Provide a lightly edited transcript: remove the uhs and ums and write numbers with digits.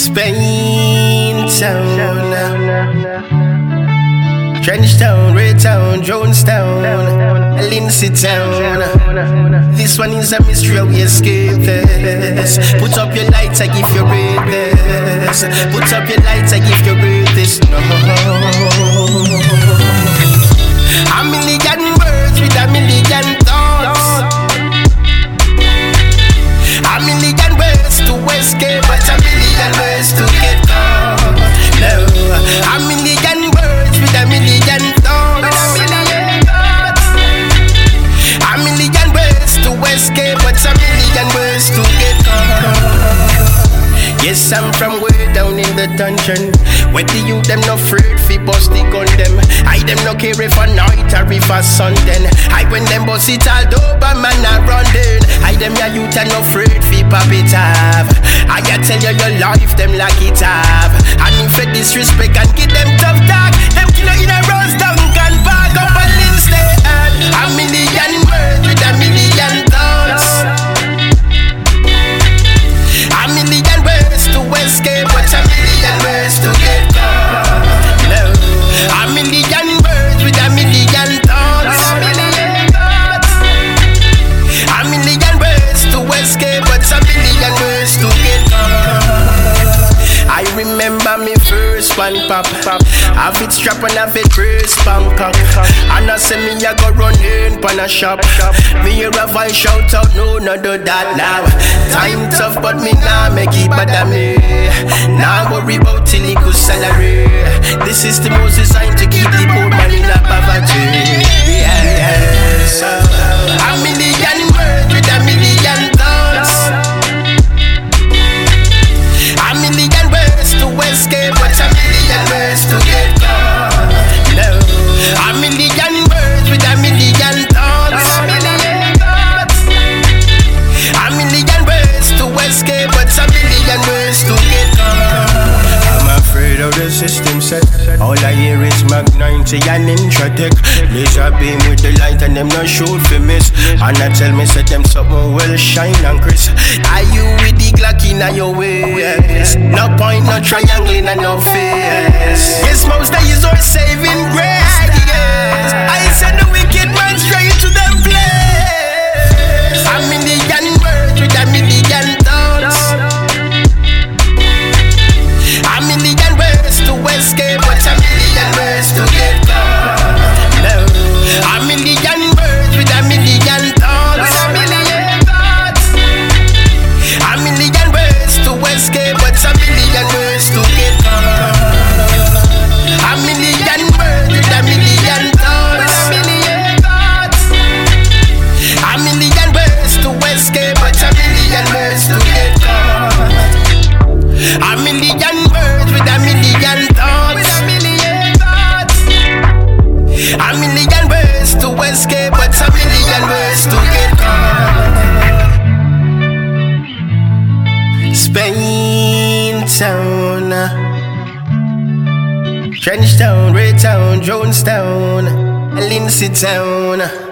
Spain town, Trench town, Red town, Jonestown, Lindsay town. This one is a mystery we escape this. Put up your lights, I give you read this. Put up your lights, I give you read this. No, a million words with a million thoughts. A million ways to escape, but a million ways to get caught. No, a million words with a million thoughts. A million ways to escape, but a million ways to get caught. Yes, I'm from way down in the dungeon, where the youth them no afraid fi bust the gun them. I them no care if a night or if a sun then. I when them bust it all over man a run then. I them ya youth are no afraid fi pop it have. I ya tell you your life them like it have. And if you disrespect and give them tough talk, them kill you in a rose down can park up and instead. A million words with a million thoughts. A million ways to escape, but a million ways to get caught. No, a million words with a million thoughts. A million ways to escape, but a million ways to get caught. I remember me first one pop. Have it strap and have it brace Bangkok. And I say me I go run in pan a shop. Me hear a voice shout out, no do that now. Time tough but me nah make it bad at me. Nah worry about illegal salary. This is the most designed to keep the poor man in a poverty. Yes. A million words with a million thoughts. A million ways to escape, but a million ways to get caught. No, a million words with a million thoughts. A million ways to escape, but a million ways to get caught. I'm afraid of the system set. All I hear is Mach 90 and Intratec. Laser beam with the light and them not shoot for miss. And I tell me say them something will shine and crisp. Are you with the Glock in your waist? No point, no triangle in no face. Yes, most of you are saving grace. Yes, I send the wicked man straight to them place. A million words with a million thoughts. A million ways to escape, but a million ways to get caught. No, a million words with a million thoughts. A million ways to escape, but a million ways to get caught. A million words with a million thoughts. A million ways to escape, but a million ways to get caught. A million words with a million thoughts. A million ways to escape, but a million ways to get caught. Spain town, Trench town, Red town, Jonestown, Lindsay town.